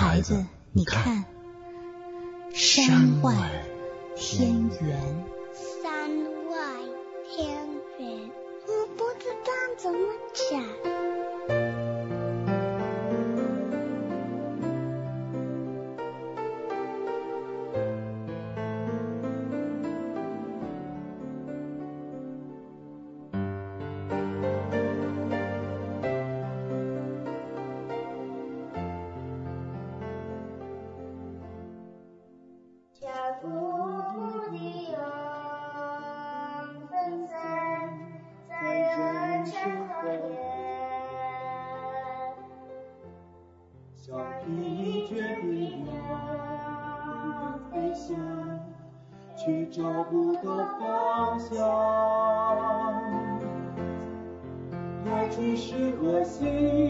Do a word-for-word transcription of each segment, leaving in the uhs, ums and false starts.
孩子，你看，山外天圆。 山外天圆，我不知道怎么讲。 去找不到方向，爱只是和心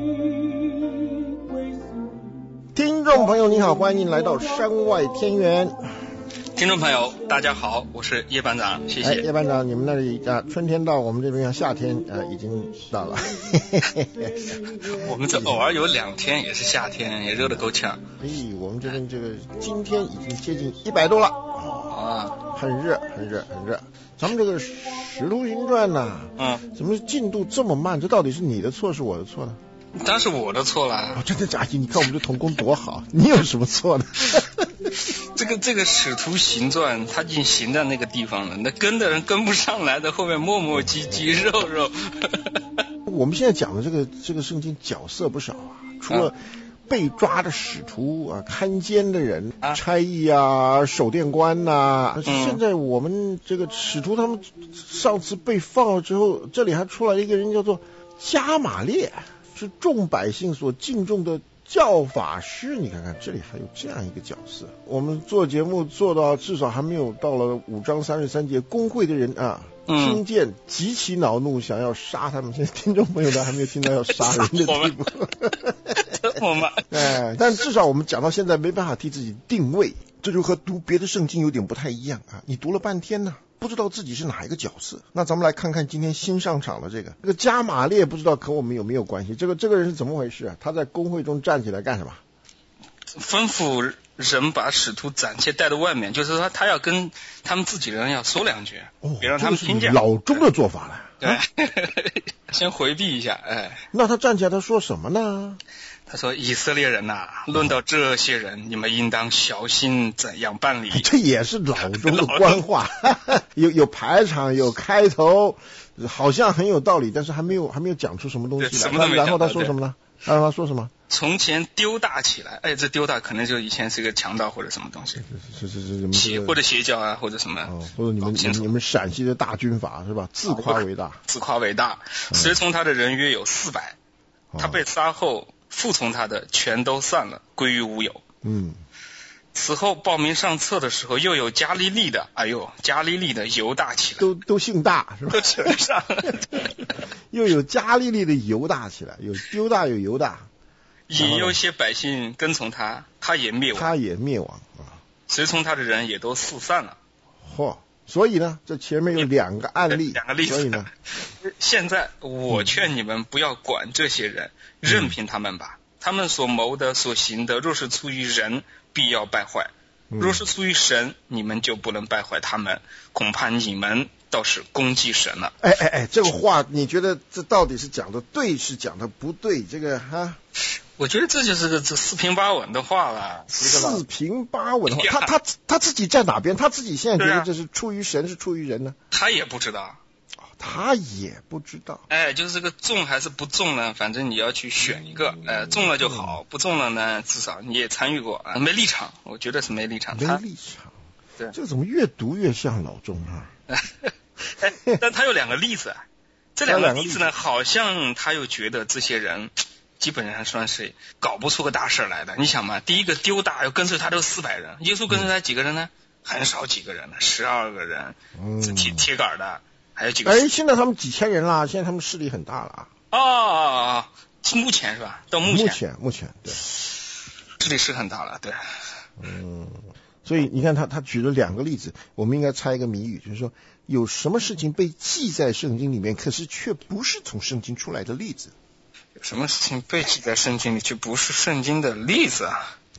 归宿。 听众朋友你好，欢迎来到山外天圆。 听众朋友大家好，我是叶班长，谢谢。 哎，叶班长，你们那里啊，春天到，我们这边像夏天啊，已经到了。 我们这偶尔有两天也是夏天，也热得够呛。 哎，我们这边这个今天已经接近一百度了啊， 很热，很热，很热。咱们这个《使徒行传》呢，嗯，怎么进度这么慢？这到底是你的错，是我的错呢？ 当然是我的错啦！ 哦，真的假的？你看我们这童工多好，你有什么错呢？ 这个这个使徒行传，他已经行在那个地方了，那跟的人跟不上来的，后面磨磨唧唧肉肉。 我们现在讲的这个这个圣经角色不少啊，除了被抓的使徒啊、看监的人、啊、差役啊、守殿官呐、啊嗯，现在我们这个使徒他们上次被放了之后，这里还出来一个人叫做加玛列，是众百姓所敬重的教法师。你看看这里还有这样一个角色。我们做节目做到至少还没有到了五章三十三节，公会的人啊听见极其恼怒，想要杀他们。现在听众朋友都还没有听到要杀人的地步。 我们哎，但至少我们讲到现在没办法替自己定位，这就和读别的圣经有点不太一样啊。你读了半天呢，不知道自己是哪一个角色。那咱们来看看今天新上场的这个这个加玛列，不知道和我们有没有关系？这个这个人是怎么回事啊？他在公会中站起来干什么？ 吩咐人把使徒暂且带到外面，就是说他要跟他们自己人要说两句，哦、别让他们听见。 老中的做法了。 对，啊、先回避一下。哎， 那他站起来他说什么呢？ 他说：“以色列人呐、啊，论到这些人，你们应当小心怎样办理。” 这也是老中的官话，有有排场，有开头，好像很有道理，但是还没有还没有讲出什么东西来。 什么都没讲。 然后他说什么呢？然后他说什么？ 从前丢大起来，哎，这丢大可能就以前是一个强盗或者什么东西， 是是是是邪或者邪教啊，或者什么， 哦、或者你们你们陕西的大军阀是吧？自夸为大， 自夸为大。随从他的人约有四百、嗯，他被杀后。服从他的全都散了，归于无有。 嗯， 此后报名上册的时候，又有加利利的，哎呦，加利利的犹大起来， 都都姓大是吧？ 都扯上了。 又有加利利的犹大起来，有犹大有犹大， 也有些百姓跟从他，他也灭亡， 他也灭亡啊。 随从他的人也都四散了。 嚯！所以呢，这前面有两个案例， 两个例子。 所以呢， 现在我劝你们不要管这些人，嗯、任凭他们吧。他们所谋的、所行的，若是出于人，必要败坏； 嗯、 若是出于神，你们就不能败坏他们。恐怕你们倒是攻击神了。 哎哎哎，这个话你觉得这到底是讲的对，是讲的不对？这个哈。 我觉得这就是个这四平八稳的话了， 四平八稳的话，他他他自己在哪边？他自己现在觉得这是出于神，是出于人呢？ 他也不知道， 他也不知道。 哎，就是这个中还是不中呢？反正你要去选一个，呃，中了就好，不中了呢，至少你也参与过啊，没立场，我觉得是没立场。 没立场，对，这个怎么越读越像老钟啊？ 哎，但他有两个例子，这两个例子呢，好像他又觉得这些人。基本上算是搞不出个大事来的。你想嘛，第一个丢大要跟随他都四百人，耶稣跟随他几个人呢？很少几个人呢，十二个人，是铁铁杆的，还有几个。 哎，现在他们几千人啦，现在他们势力很大了啊。哦，目前是吧？到目前， 目前目前对， 势力是很大了，对。 嗯，所以你看他他举了两个例子，我们应该猜一个谜语，就是说有什么事情被记在圣经里面，可是却不是从圣经出来的例子。 有什么事情被记在圣经里却不是圣经的例子啊？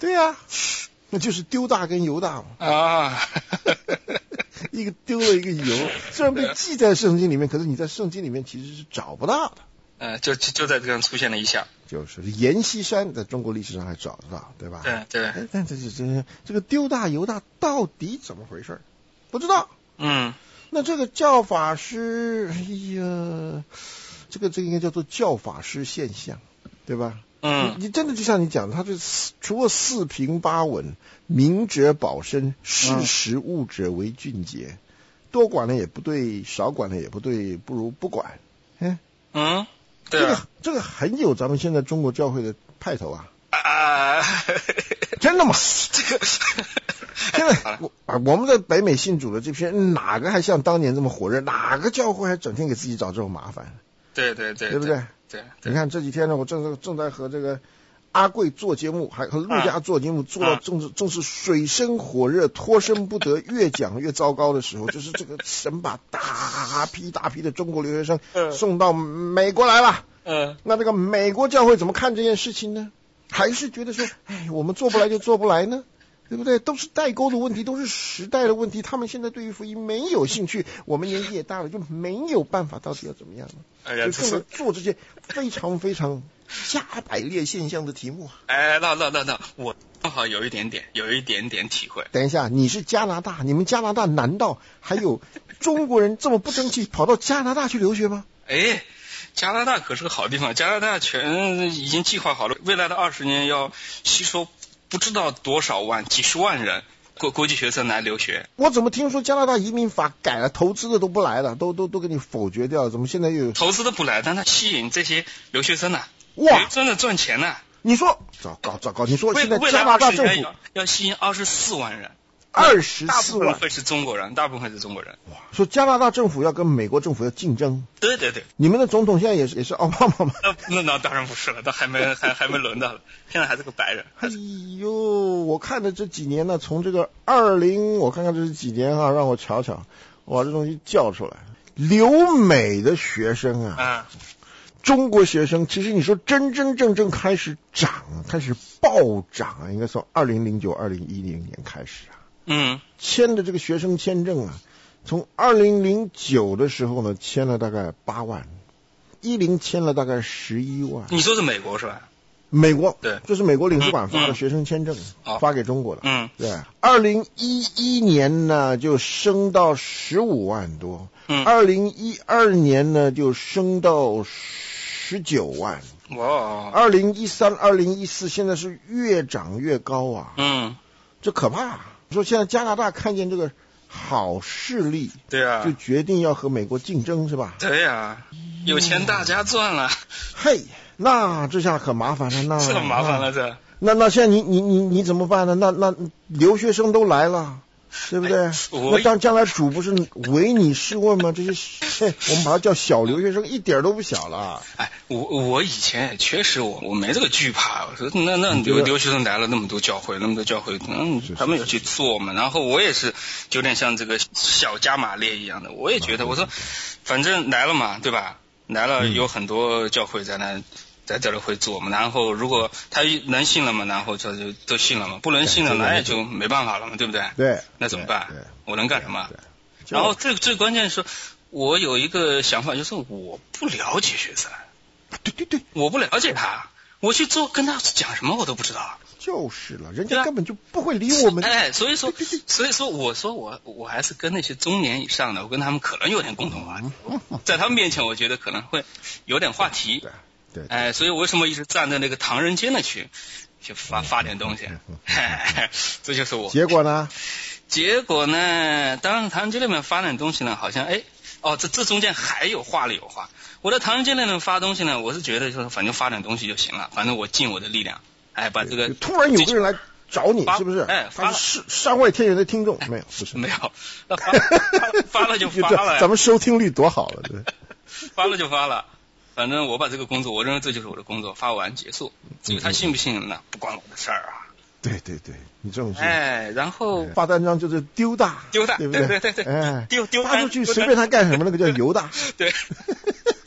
对呀、啊，那就是丢大跟犹大嘛。 啊， 一个丢了一个犹，虽然被记在圣经里面，可是你在圣经里面其实是找不到的。 呃，就就就在这样出现了一下， 就是阎锡山在中国历史上还找得到，对吧？ 对对。 哎，但这这这这个丢大犹大到底怎么回事？不知道。 嗯。 那这个教法师，哎呀，这个这个应该叫做教法师现象，对吧？ 嗯。 你, 你真的就像你讲，他这除了四平八稳、明哲保身、识时务者为俊杰，嗯、多管了也不对，少管了也不对，不如不管。嗯。 嗯。 这个这个很有咱们现在中国教会的派头啊！ 啊， 真的吗？这个现在我啊，我们在北美信主的这批人，哪个还像当年这么火热？哪个教会还整天给自己找这种麻烦？ 对对对， 对不对？ 对，对你看这几天呢，我正正在和这个阿贵做节目，还和陆家做节目，啊、做到正是正是水深火热、脱身不得，越讲越糟糕的时候，就是这个神把大批大批的中国留学生送到美国来了。 嗯， 那这个美国教会怎么看这件事情呢？还是觉得说，哎，我们做不来就做不来呢？对不对？都是代沟的问题，都是时代的问题。他们现在对于福音没有兴趣，我们年纪也大了，就没有办法，到底要怎么样呢？ 哎呀， 就做这些非常非常加百列现象的题目。 哎，那那那那，我刚好有一点点，有一点点体会。 等一下，你是加拿大，你们加拿大难道还有中国人这么不争气，跑到加拿大去留学吗？ 哎。加拿大可是个好地方，加拿大全已经计划好了，未来的二十年要吸收不知道多少万、几十万人国国际学生来留学。 我怎么听说加拿大移民法改了，投资的都不来了，都都都给你否决掉了？怎么现在又有投资的不来，但它吸引这些留学生呢、啊？ 哇， 真的赚钱呢、啊！ 你说糟糕糟糕，你说现在加拿大政府 要, 要吸引二十四万人。 二十四万会是中国人，大部分是中国人。 哇，说加拿大政府要跟美国政府要竞争。 对对对， 你们的总统现在也是也是奥巴马吗？ 那那当然不是了，他还没还还没轮到了，现在还是个白人。 哎呦，我看的这几年呢，从这个二零，我看看这是几年啊，让我瞧瞧，我把这东西叫出来。留美的学生啊， 啊中国学生其实你说真真正正开始涨，开始暴涨啊，应该从二零零九、二零一零年开始啊。 嗯， 签的这个学生签证啊，从二零零九的时候呢，签了大概八万，一零签了大概十一万。 你说是美国是吧？ 美国， 对， 这是美国领事馆发的学生签证， 嗯、 发给中国的。 嗯， 对。二零一一年呢，就升到十五万多。 嗯。 二零一二年呢，就升到十九万。 哇。 二零一三、二零一四，现在是越涨越高啊。 嗯。 这可怕。说现在加拿大看见这个好势力， 对啊， 就决定要和美国竞争，是吧？ 对啊，有钱大家赚了。 嘿，那这下可麻烦了，那这麻烦了这。 那那现在你你你你怎么办呢？那那留学生都来了，对不对？ 哎、 那当将来主不是唯你是问吗？这些，嘿，我们把它叫小留学生，一点都不小了。 哎，我我以前也确实我我没这个惧怕，我说那那留留学生来了那么多教会，那么多教会，嗯，他们有去做嘛。然后我也是有点像这个小加马列一样的，我也觉得我说反正来了嘛，对吧？来了有很多教会在那。在这里会做嘛，然后如果他能信了嘛，然后这就都信了嘛，不能信了那也就没办法了嘛，对不对？ 对， 那怎么办？我能干什么？ 然后最最关键是，我有一个想法，就是我不了解学生， 对对对， 我不了解他，我去做跟他讲什么我都不知道。 就是了，人家根本就不会理我们。 哎，所以说，所以说，我说我我还是跟那些中年以上的，我跟他们可能有点共同话题，在他们面前，我觉得可能会有点话题。 对。对， 哎，所以我为什么一直站在那个唐人街那去，去发发点东西？这就是我。 结果呢？ 结果呢？当然，唐人街那边发点东西呢，好像哎，哦，这这中间还有话里有话。我在唐人街那边发东西呢，我是觉得说，反正发点东西就行了，反正我尽我的力量，哎，把这个。 突然有个人来找你，是不是？ 哎， 他是山外天源的听众，没有，不是， 没有，发发了就发了， 咱们收听率多好了，对。 发了就发了。反正我把这个工作，我认为这就是我的工作，发完结束。至于他信不信，那不关我的事儿啊。 对对对，你这种事。 哎，然后发单张就是丢大， 丢大， 对不对？ 对对对对， 哎， 丢丢发出去随便他干什么，那个叫犹大。 对。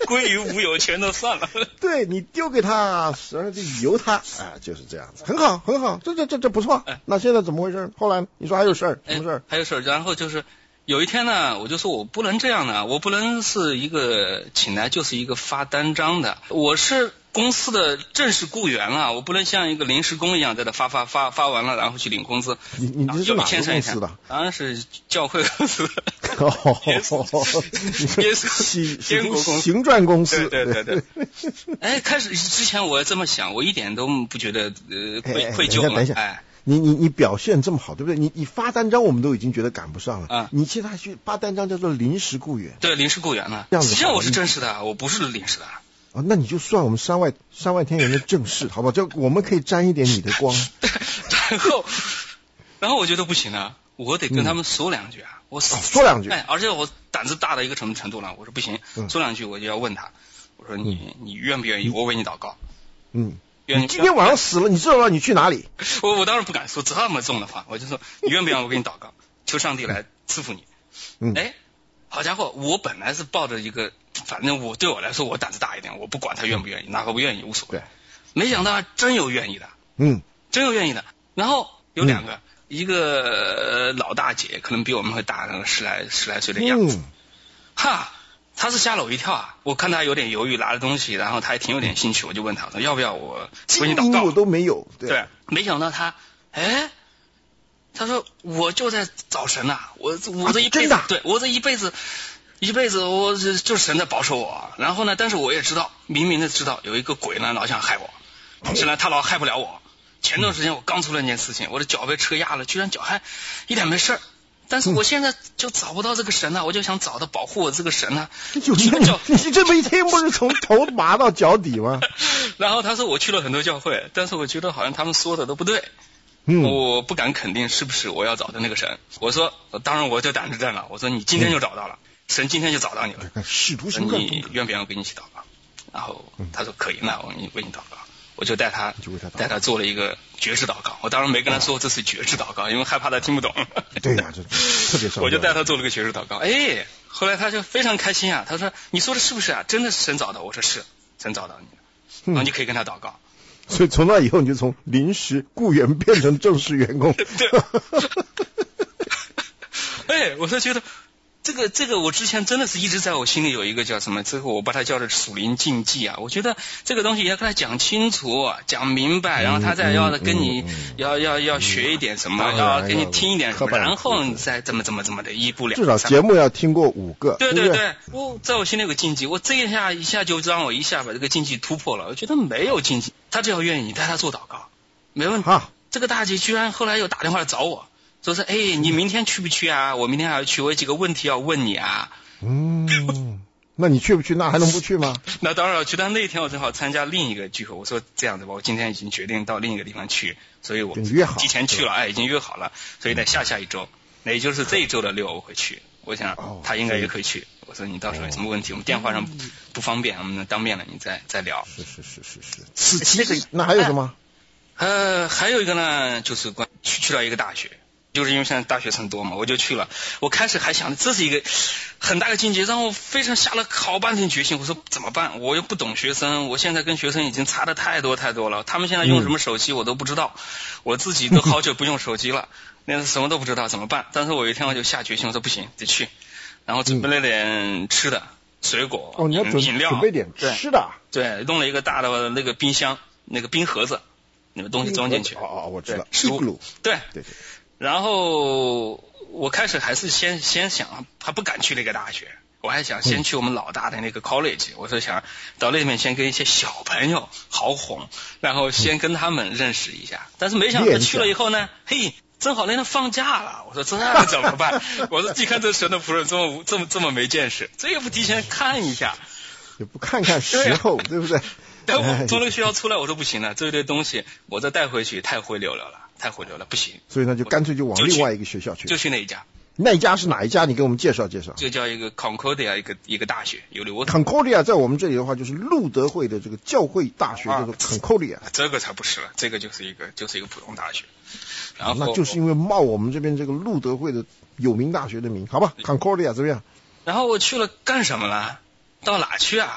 归于无有，全都算了。 对，你丢给他，然后就由他，啊，就是这样子，很好，很好，这这这这不错。哎、那现在怎么回事？后来你说还有事儿，什么事儿、哎？ 还有事儿，然后就是有一天呢，我就说我不能这样呢，我不能是一个请来就是一个发单张的，我是公司的正式雇员啊，我不能像一个临时工一样在这发发发发完了，然后去领工资。 你你这是哪个公司的？ 当然是教会公司的。 哦， 也是坚果公司、 行传公司。 对对对对。哎，开始之前我这么想，我一点都不觉得呃愧愧疚了。 等一下， 哎， 你你你表现这么好，对不对？你你发单张我们都已经觉得赶不上了。 啊， 你其实还去发单张叫做临时雇员。 对，临时雇员呢。 这样子。 实际上我是正式的，我不是临时的。 啊，那你就算我们山外山外天元的正式，好不好？就我们可以沾一点你的光。 然后，然后我觉得不行啊，我得跟他们说两句啊。嗯、我、 哦、说两句。 哎，而且我胆子大到一个什么程度呢？我说不行， 嗯、 说两句我就要问他，我说你、嗯、你愿不愿意？我为你祷告。 嗯。 愿你今天晚上死了，你知道吗？你去哪里？ 我我当然不敢说这么重的话，我就说你愿不愿意？我给你祷告，求上帝来赐福你。 嗯。 哎，好家伙，我本来是抱着一个。反正我对我来说，我胆子大一点，我不管他愿不愿意，哪个不愿意无所谓。没想到真有愿意的， 嗯， 真有愿意的。然后有两个，嗯、一个老大姐，可能比我们会大那个十来十来岁的样子，嗯、哈，她是吓了我一跳啊！我看她有点犹豫，拿着东西，然后她还挺有点兴趣，我就问她说要不要我为你祷告？ 我都没有，对， 对，没想到她，哎。她说：“我就在找神呐、啊，我我这一辈子， 啊、 对我这一辈子。”一辈子我就是神在保守我，然后呢，但是我也知道，明明的知道有一个鬼呢老想害我，现在他老害不了我。前段时间我刚出了一件事情，我的脚被车压了，居然脚还一点没事儿，但是我现在就找不到这个神呢、啊，我就想找到保护我这个神呢、啊。 就你你这么一天不是从头麻到脚底吗？ 然后他说我去了很多教会，但是我觉得好像他们说的都不对。 嗯， 我不敢肯定是不是我要找的那个神。我说，当然我就胆子正了，我说你今天就找到了。嗯，神今天就找到你了， 使徒行传， 你愿不愿意我跟你一起祷告？然后他说可以，那我为你祷告。我就带他带他做了一个爵士祷告。我当然没跟他说这是爵士祷告，因为害怕他听不懂。 对呀、啊，这特别。 我就带他做了个爵士祷告。哎，后来他就非常开心啊，他说：“你说的是不是啊？真的是神找到我？”我说是，神找到你了。然后你可以跟他祷告。 所以从那以后，你就从临时雇员变成正式员工。 对。哎，我就觉得。这个这个我之前真的是一直在我心里有一个叫什么，这个我把它叫做属灵禁忌啊。我觉得这个东西要跟他讲清楚、讲明白，然后他再要跟你、嗯嗯、要要要学一点什么，嗯、要给你听一点什么，然后你再怎么怎么怎么的一步两。 至少节目要听过五个。 对对对， 对我在我心里有个禁忌，我这一下一下就让我一下把这个禁忌突破了。我觉得没有禁忌，他只要愿意，你带他做祷告，没问题。 啊、 这个大姐居然后来又打电话来找我。说是哎，你明天去不去啊？我明天还要去，我有几个问题要问你啊。 嗯，那你去不去？那还能不去吗？ 那当然要去，但那天我正好参加另一个聚会，我说这样子吧，我今天已经决定到另一个地方去，所以我提前去了，哎，已经约好了，所以在下下一周，那也就是这一周的六我会去。我想他应该也可以去。我说你到时候有什么问题，我们电话上不方便，我们当面了你再再聊。 是是是是是。此其实那还有什么？ 呃，还有一个呢，就是关去去到一个大学。就是因为现在大学生多嘛，我就去了。我开始还想这是一个很大的境界，让我非常下了好半天决心。我说怎么办？我又不懂学生，我现在跟学生已经差的太多太多了。他们现在用什么手机我都不知道，我自己都好久不用手机了，那什么都不知道怎么办？但是我有一天我就下决心，我说不行，得去。然后准备了点吃的、水果、 哦，你要准饮料， 准备点吃的。 对，弄了一个大的那个冰箱，那个冰盒子，那个东西装进去。 哦哦，我知道， 食物。对对对。 然后我开始还是先先想，还不敢去那个大学，我还想先去我们老大的那个 college，、嗯、我是想到那边先跟一些小朋友好哄，然后先跟他们认识一下。嗯、但是没想到去了以后呢，嘿，正好那天放假了，我说这怎么办？我说既看这神的仆人这么这么这么没见识，这也不提前看一下， 也不看看时候，对, 对不对？ 但我从那个学校出来，我说不行了，这堆东西我再带回去太灰溜溜了。太灰溜了，不行， 所以呢，就干脆就往另外一个学校去， 就去那一家。 那一家是哪一家？你给我们介绍介绍。 就叫一个 Concordia 一个一个大学，有留。 Concordia 在我们这里的话，就是路德会的这个教会大学，叫做 Concordia。 这个才不是了，这个就是一个就是一个普通大学。然后那就是因为冒我们这边这个路德会的有名大学的名，好吧 ？Concordia 怎么样？ 然后我去了干什么了？到哪去啊？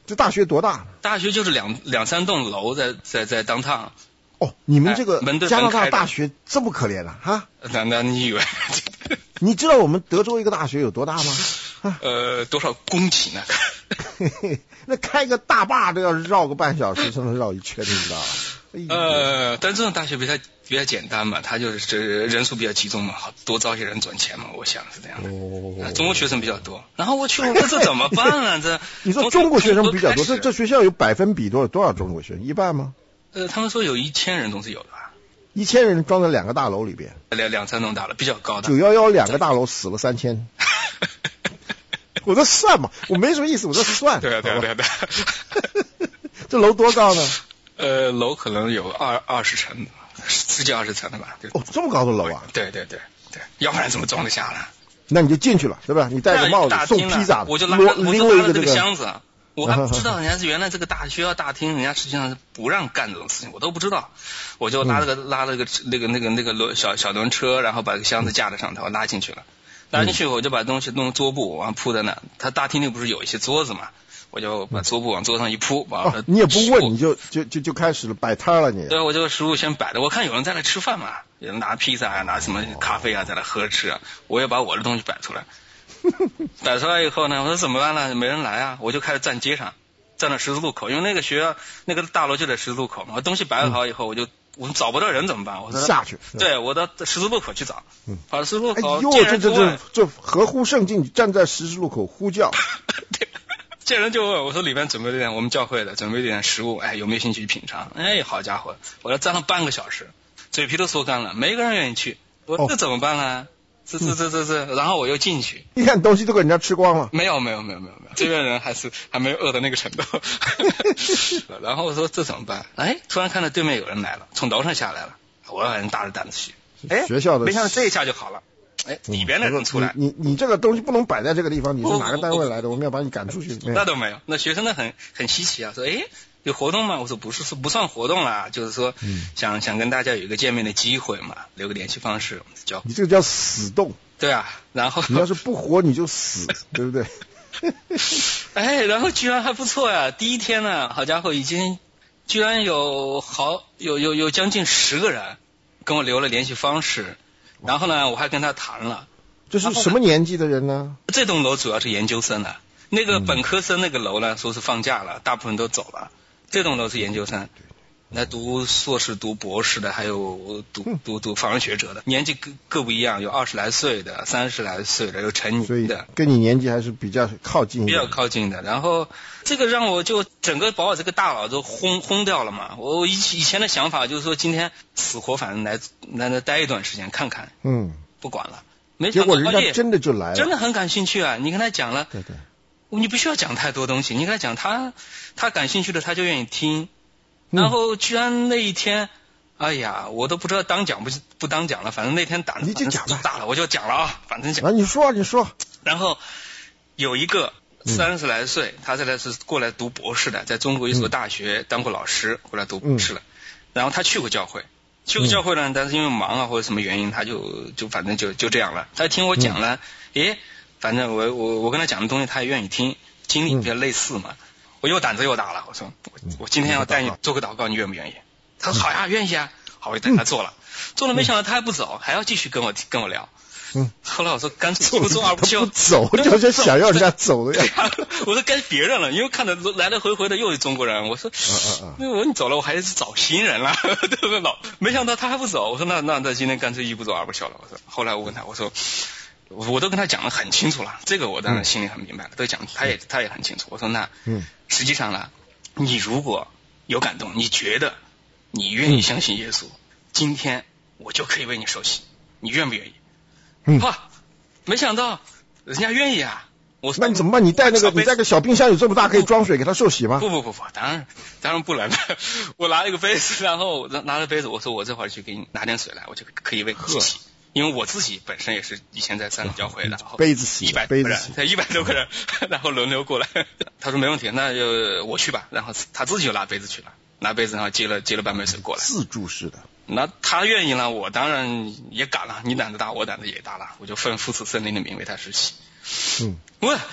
这大学多大？ 大学就是两两三栋楼在在在当趟。 哦，你们这个门对加拿门开的大大学这么可怜啊？哈？ 那那你以为？ 你知道我们德州一个大学有多大吗？ 呃，多少公顷呢？ 那开个大坝都要绕个半小时才能绕一圈，你知道吧？ 呃，但这种大学比较比较简单嘛，它就是这人数比较集中嘛，好多招些人赚钱嘛，我想是这样的。 哦啊、中国学生比较多，然后我去，我说这怎么办啊？这你说中国学生比较多，这这学校有百分比多少多少中国学生？一半吗？ 呃，他们说有一千人总是有的吧？ 一千人装在两个大楼里边， 两两三栋大楼比较高的。 九幺幺两个大楼死了三千。我在算嘛，我没什么意思，我在算。 对啊对啊对啊对啊。 这楼多高呢？ 呃，楼可能有二二十层，十几二十层的吧。 哦，这么高的楼啊！ 对对对对，要不然怎么装得下呢？ 那你就进去了，对吧？你戴个帽子送披萨， 我就拉我就拉了这个个箱子。我还不知道人家是原来这个大学校大厅，人家实际上是不让干这种事情，我都不知道。我就拉了个、嗯、拉了个那个那个那个轮小小轮车，然后把这个箱子架在上头，拉进去了。拉进去我就把东西弄桌布往铺在那。他大厅里不是有一些桌子嘛，我就把桌布往桌上一铺，把、 哦、你也不问，你就就就就开始了摆摊了你。 对，我就食物先摆着，我看有人在那吃饭嘛，有人拿披萨啊，拿什么咖啡啊在那喝吃啊，我也把我的东西摆出来。摆出来以后呢，我说怎么办呢？没人来啊，我就开始站街上。站到十字路口，因为那个学校那个大楼就在十字路口嘛。我东西摆好以后，我就我找不到人怎么办？我说下去。 对，我到十字路口去找。 嗯， 跑到十字路口， 哎呦，这这这这合乎圣经，站在十字路口呼叫。 对，见人就问我说里边准备了点我们教会的准备了点食物，哎，有没有兴趣品尝？哎，好家伙，我要站了半个小时，嘴皮都说干了，没个人愿意去。我说、哦、这怎么办呢？这这这这这，然后我又进去， 一看东西都给人家吃光了。 没有没有没有没有没有，这边人还是还没有饿到那个程度。然后我说这怎么办？哎，突然看到对面有人来了，从楼上下来了，我让人大着胆子去。哎， 学校的， 没想到这一下就好了。哎，里边的人出来， 你你你这个东西不能摆在这个地方，你是哪个单位来的？我们要把你赶出去。 那都没有，那学生呢很很稀奇啊，说哎。有活动吗？我说不是，是不算活动啦，就是说、嗯、想想跟大家有一个见面的机会嘛，留个联系方式，我们交。 你这个叫死动。 对啊，然后你要是不活你就死，对不对？ 哎，然后居然还不错呀！第一天呢，好家伙，已经居然有好有有有将近十个人跟我留了联系方式，然后呢，我还跟他谈了。 这是什么年纪的人呢？ 这栋楼主要是研究生的，那个本科生那个楼呢，说是放假了，大部分都走了。这栋楼是研究生，来读硕士、读博士的，还有读读读访问学者的，年纪各各不一样，有二十来岁的，三十来岁的，有成年的， 跟你年纪还是比较靠近， 比较靠近的。然后这个让我就整个把我这个大脑都轰轰掉了嘛。我以以前的想法就是说，今天死活反正来来那待一段时间看看， 嗯， 不管了。没结果人家真的就来了， 真的很感兴趣啊！你跟他讲了， 对对。 你不需要讲太多东西，你跟他讲他他感兴趣的他就愿意听，然后居然那一天，哎呀，我都不知道当讲不不当讲了，反正那天胆子大了，我就讲了啊，反正讲。 啊，你说你说。 然后有一个三十来岁，他这来是过来读博士的，在中国一所大学当过老师，过来读博士了。然后他去过教会，去过教会呢，但是因为忙啊或者什么原因，他就就反正就就这样了。他听我讲了，诶。反正我我我跟他讲的东西他也愿意听，经历比较类似嘛，我又胆子又大了，我说我我今天要带你做个祷告，你愿不愿意？他说好呀，愿意啊，好，我就带他做了，做了没想到他还不走，还要继续跟我跟我聊。嗯，后来我说干脆不做而不休， 不走就是想要人家走的呀。 我说该别人了，因为看着来来回回的又是中国人，我说，那我你走了，我还是找新人了，对不对？老没想到他还不走，我说那那那今天干脆一不做二不休了。我说后来我问他，我说。我都跟他讲得很清楚了，这个我当然心里很明白了，都讲他也他也很清楚。我说那，嗯，实际上呢，你如果有感动，你觉得你愿意相信耶稣，今天我就可以为你受洗，你愿不愿意？嗯，哇，没想到人家愿意啊！我说那你怎么办？你带那个你带个小冰箱有这么大可以装水给他受洗吗？ 不不不不，当然当然不能。我拿了一个杯子，然后拿了杯子，我说我这会儿去给你拿点水来，我就可以为你受洗。因为我自己本身也是以前在三里教会的，然后杯子洗一百杯子洗， 才一百多个人，然后轮流过来。他说没问题，那就我去吧。然后他自己就拿杯子去了，拿杯子然后接了接了半杯水过来。 自助式的。 那他愿意了，我当然也敢了。你胆子大，我胆子也大了，我就奉父子圣灵的名为他施洗。嗯，喂，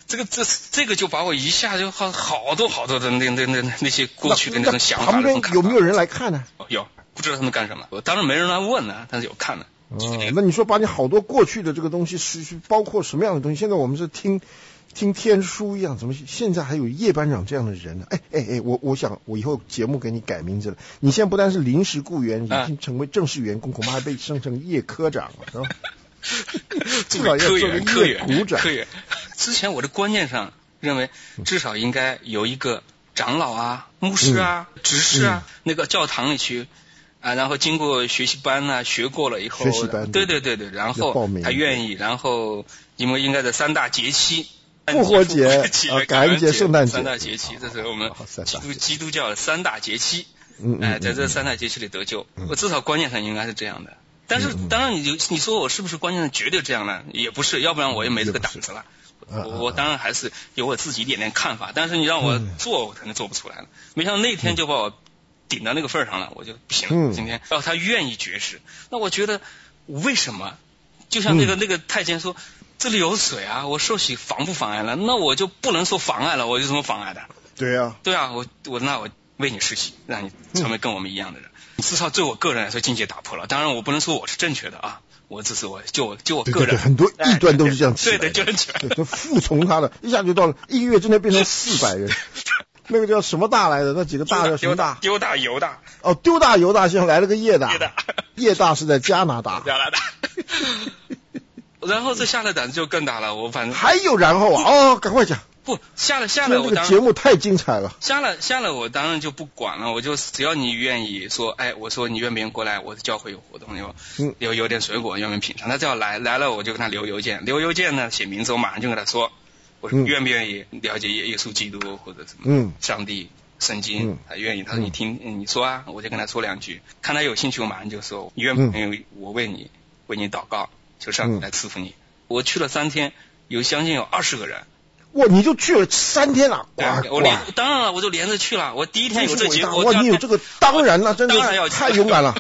这个这这个就把我一下就好好多好多的那那那那些过去的那种想法。 旁边有没有人来看呢？ 有，不知道他们干什么。当然没人来问呢，但是有看的。 哦，那你说把你好多过去的这个东西是是包括什么样的东西？现在我们是听听天书一样，怎么现在还有叶班长这样的人呢？哎哎哎，我我想我以后节目给你改名字了。你现在不但是临时雇员，已经成为正式员工，恐怕还被升成叶科长了，是吧？至少要做个叶股长。 科员。之前我的观念上认为，至少应该有一个长老啊、牧师啊、嗯、执事啊，嗯、那个教堂里去。啊，然后经过学习班啊，学过了以后， 学习班， 对对对对，然后他愿意，然后因为应该在三大节期， 复活节、感恩节、圣诞节， 三大节期，这是我们基督基督教的三大节期。嗯哎，在这三大节期里得救，我至少观念上应该是这样的。但是当然，你就你说我是不是观念上绝对这样呢？也不是，要不然我也没这个胆子了。我我当然还是有我自己一点点看法，但是你让我做，我可能做不出来了。没想到那天就把我顶到那个份上了，我就不行了。嗯、今天，然后他愿意绝食，那我觉得为什么？就像那个、嗯、那个太监说，这里有水啊，我受洗妨不妨碍了？那我就不能说妨碍了，我有什么妨碍的？ 对啊， 对啊，我我那我为你施洗，让你成为跟我们一样的人。嗯、至少对我个人来说，境界打破了。当然，我不能说我是正确的啊，我只是我就就我个人， 对对对，很多异端都是这样起来的， 对对，就起来对，就服从他的，一下就到了一个月之内变成四百人。那个叫什么大来的？那几个大叫什么大？ 丢大犹大。 哦，丢大犹大，现在来了个叶大。 叶大， 叶大是在加拿大。 加拿大。然后这下了胆子就更大了，我反正还有然后啊，哦，赶快讲。 不下了下了， 这个节目太精彩了。 下了下了，我当然就不管了，我就只要你愿意说，哎，我说你愿不愿意过来？我的教会有活动，有嗯有有点水果，愿不愿意品尝？他只要来来了，我就跟他留邮件，留邮件呢，写名字，我马上就跟他说。我说愿不愿意了解耶稣基督或者什么嗯上帝圣经、嗯、他愿意，他说你听、嗯、你说啊，我就跟他说两句，看他有兴趣我马上就说你愿不愿意我为你为你祷告，求上帝来赐福你、嗯、我去了三天，有将近有二十个人。 哇，你就去了三天了？哇， 我连当然了，我就连着去了。我第一天有这结果， 哇，你有这个当然了，真的当然要太勇敢了。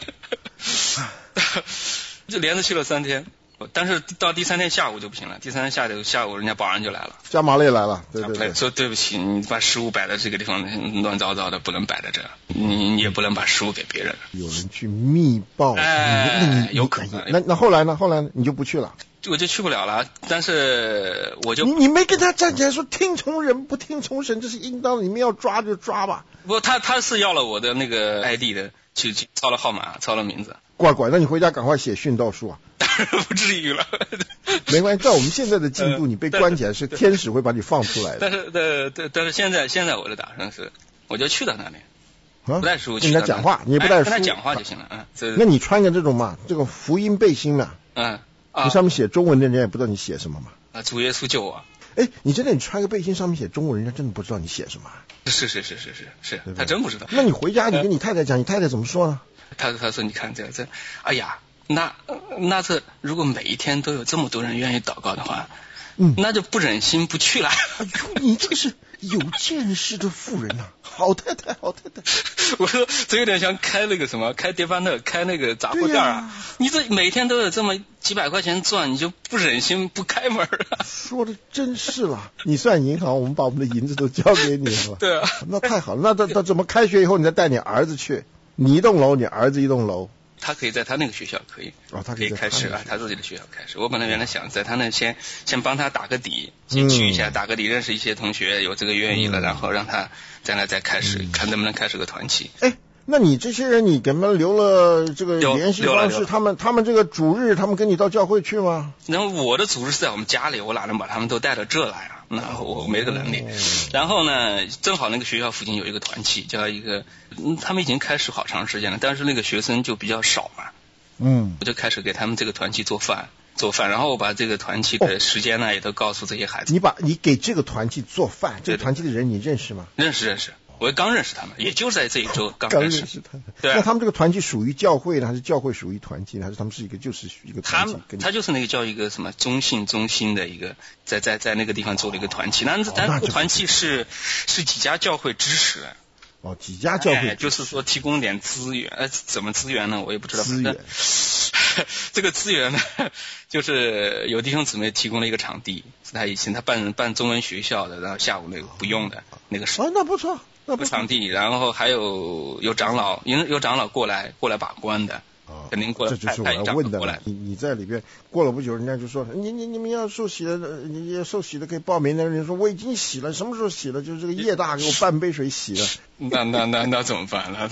就连着去了三天。但是到第三天下午就不行了，第三天下午下午人家保安就来了， 加马类来了，对对对， 说对不起，你把食物摆在这个地方乱糟糟的，不能摆在这，你你也不能把食物给别人。 有人去密报， 哎， 那你有可能。 那那后来呢？后来呢你就不去了？ 我就去不了了，但是我就你你没跟他站起来说听从人不听从神，这是应当的，你们要抓就抓吧。 不，他他是要了我的那个 I D 的，去去抄了号码，抄了名字。 乖乖，那你回家赶快写训导书啊！ 当然不至于了， 没关系，在我们现在的进度，你被关起来是天使会把你放出来的。 但是，对对，但是现在现在我的打算是，我就去到那里， 啊、 不带书跟他讲话，你也不带书， 跟他讲话就行了，嗯。 那你穿个这种嘛，这个福音背心嘛， 嗯， 你上面写中文的人也不知道你写什么嘛。 啊，主耶稣救我。 哎，你真的你穿个背心上面写中文，人家真的不知道你写什么。 是是是是是是，他真不知道。 那你回家你跟你太太讲，你太太怎么说呢？ 他他说你看这这，哎呀，那那这如果每一天都有这么多人愿意祷告的话，嗯，那就不忍心不去了。 哎呦，你这个是有见识的妇人呐、啊，好太太，好太太。 我说这有点像开那个什么，开碟饭特，开那个杂货店啊。你这每天都有这么几百块钱赚，你就不忍心不开门啊？ 说的真是了，你算银行，我们把我们的银子都交给你了。 对啊， 那太好了。那那那怎么开学以后你再带你儿子去？你一栋楼，你儿子一栋楼。 他可以在他那个学校可以， 哦，他可以开始啊，他自己的学校开始。我本来原来想在他那先先帮他打个底，先去一下、嗯、打个底，认识一些同学，有这个愿意了，嗯、然后让他再来再开始、嗯，看能不能开始个团契。 哎，那你这些人，你给他们留了这个联系方式，他们他们这个主日，他们跟你到教会去吗？ 然后我的主日是在我们家里，我哪能把他们都带到这来啊？那我没这个能力。然后呢，正好那个学校附近有一个团契，叫一个，嗯、他们已经开始好长时间了，但是那个学生就比较少嘛。嗯，我就开始给他们这个团契做饭，做饭，然后我把这个团契的时间呢、哦、也都告诉这些孩子。 你把你给这个团契做饭，这个团契的人你认识吗？ 认识认识，我刚认识他们，也就在这一周刚认识。 刚认识他们。 对、啊。 那他们这个团契属于教会呢，还是教会属于团契呢？还是他们是一个就是一个团契？ 他他就是那个叫一个什么中信中心的一个，在在在那个地方做了一个团契。那咱这个团契是是几家教会支持的。 哦，几家教会、 哎、就是说提供点资源，呃，怎么资源呢？我也不知道。 资源， 这个资源呢， 就是有弟兄姊妹提供了一个场地，是他以前他办办中文学校的，然后下午那个不用的那个哦，那不错，那不错场地，然后还有有长老，有有长老过来过来把关的。 哦， 肯定过来， 这就是我要问的。你你在里边过了不久，人家就说你你你们要受洗的，你要受洗的可以报名的。人说我已经洗了，什么时候洗了？就是这个叶大给我半杯水洗了。 那那那那怎么办呢？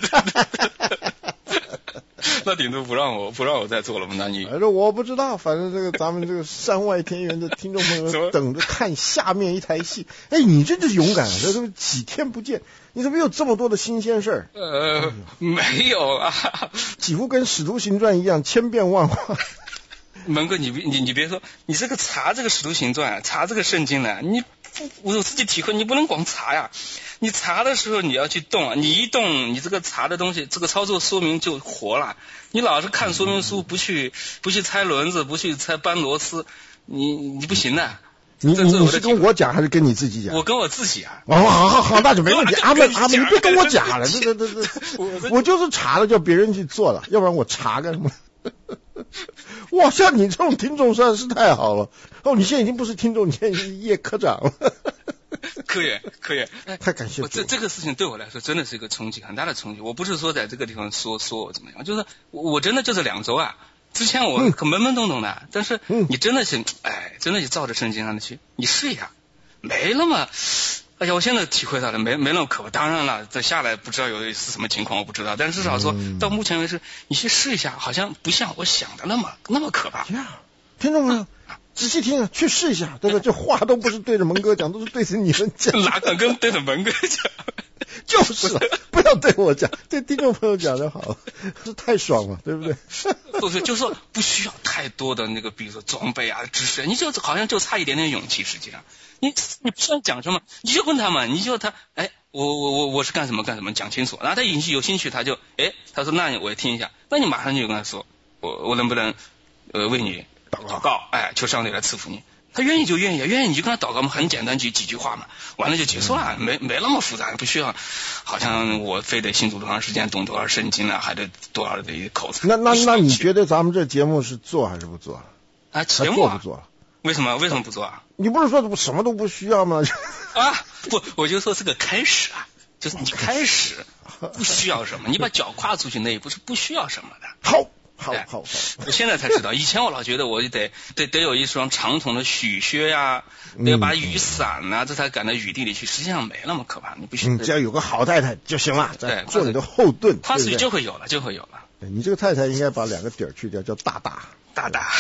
那顶多不让我不让我再做了吗？那你反正我不知道，反正这个咱们这个山外天元的听众朋友等着看下面一台戏。哎，你真是勇敢啊！这都几天不见，你怎么有这么多的新鲜事儿？ 呃，没有啊， 几乎跟《使徒行传》一样千变万化。 门哥，你你你别说，你这个查这个《使徒行传》，查这个圣经呢，你我有自己体会，你不能光查呀。你查的时候你要去动啊，你一动，你这个查的东西，这个操作说明就活了。你老是看说明书，不去不去拆轮子，不去拆搬螺丝，你你不行的。 你你你是跟我讲还是跟你自己讲？ 我跟我自己啊。 哦，好好好，那就没问题。阿门阿门，你别跟我讲了，这这这这，我就是查了，叫别人去做了，要不然我查干什么？哇，像你这种听众实在是太好了。哦，你现在已经不是听众，你现在是叶科长了。 科员，科员， 太感谢了。 这这个事情对我来说真的是一个冲击，很大的冲击。我不是说在这个地方说说我怎么样，就是我我真的就这两周啊，之前我很懵懵懂懂的，但是你真的是，哎，真的就照着圣经上的去，你试一下，没那么，哎呀，我现在体会到了，没没那么可怕。当然了，这下来不知道有是什么情况，我不知道，但是至少说到目前为止，你去试一下，好像不像我想的那么那么可怕。 听众朋友。仔细听啊，去试一下，对吧？这话都不是对着门哥讲，都是对着你们讲。 哪敢跟对着门哥讲？ 就是了，不要对我讲，对听众朋友讲就好了，这太爽了，对不对？ 不是，就是说不需要太多的那个，比如说装备啊、知识，你就好像就差一点点勇气。实际上，你你不需要讲什么，你就问他嘛，你就他，哎，我我我我是干什么干什么，讲清楚。然后他有有兴趣，他就哎，他说那我也听一下，那你马上就跟他说，我我能不能呃为你祷告，哎，求上帝来赐福你。他愿意就愿意，愿意你就跟他祷告嘛，很简单几几句话嘛，完了就结束了，没没那么复杂，不需要好像我非得信主多长时间，懂多少圣经了，还得多少的口才。 那那那你觉得咱们这节目是做还是不做？ 啊，节目啊，做不做？ 为什么为什么不做啊？ 你不是说什么都不需要吗？ 啊，不，我就说是个开始啊，就是你开始不需要什么，你把脚跨出去那一步是不需要什么的。 好。好好好， 我现在才知道，以前我老觉得我得得得有一双长筒的雨靴呀、啊，得有把雨伞啊，这才赶到雨地里去。实际上没那么可怕，你不需要。 你只要有个好太太就行了，对，做你的后盾， 他自己就会有了，就会有了。 你这个太太应该把两个底儿去掉，叫大大大大。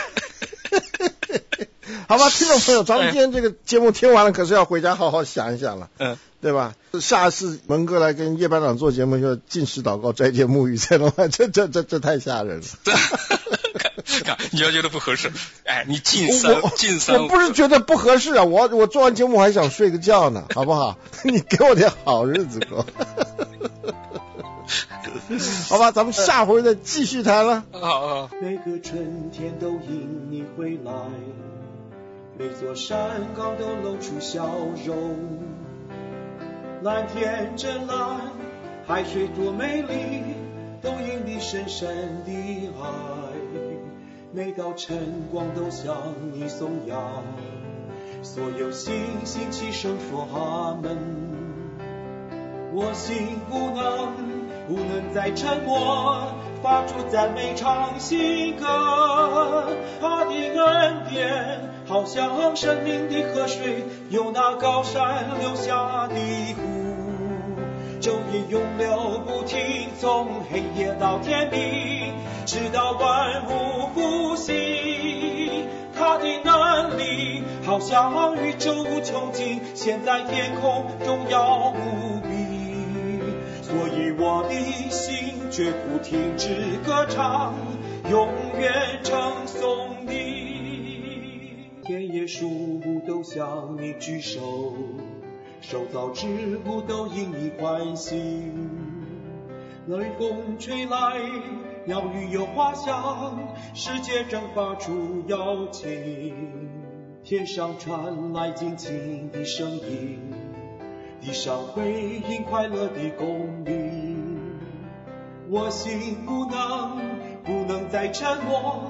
好吧，听众朋友，咱们今天这个节目听完了，可是要回家好好想一想了，嗯，对吧？下次门哥来跟叶班长做节目，就禁食祷告、斋戒沐浴才能办，这这这这太吓人了。 你要觉得不合适，哎，你进三进三， 我不是觉得不合适啊，我我做完节目还想睡个觉呢，好不好？你给我点好日子过。好吧，咱们下回再继续谈了。 好好。 每个春天都因你回来，每座山岗都露出笑容。蓝天真蓝，海水多美丽，都因你深深的爱。每道晨光都向你颂扬，所有星星齐声说阿门。我心不能不能再沉默，发出赞美唱新歌。他的恩典好像生命的河水，由那高山流下的湖，昼夜永流不停，从黑夜到天明，直到万物复兴。他的能力好像宇宙无穷尽，现在天空荣耀无比，所以我的心绝不停止歌唱，永远称颂你。天野树木都向你举手，受造之物都因你欢喜。雷风吹来，鸟语有花香，世界正发出邀请。天上传来尽情的声音，地上回应快乐的公民。我心不能不能再沉默，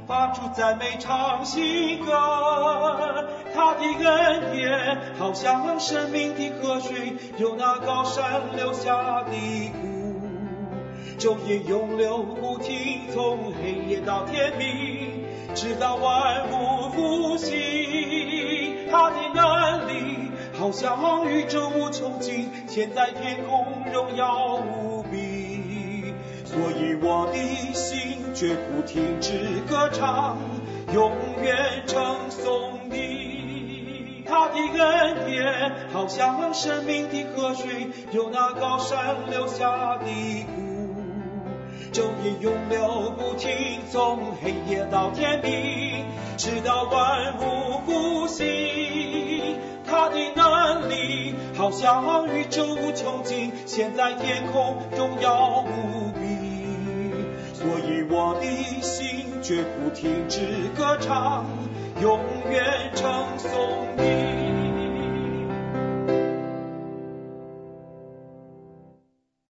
发出赞美唱新歌。他的恩典好像生命的河水，由那高山流下的谷，昼夜涌流不停，从黑夜到天明，直到万物复兴。他的能力好像宇宙无穷尽，天在天空荣耀无比。所以我的心绝不停止歌唱，永远称颂你。他的恩典好像生命的河水，由那高山流下的谷，昼夜涌流不停，从黑夜到天明，直到万物复兴。他的能力好像宇宙无穷尽，现在天空荣耀无比。所以我的心绝不停止歌唱，永远称颂你。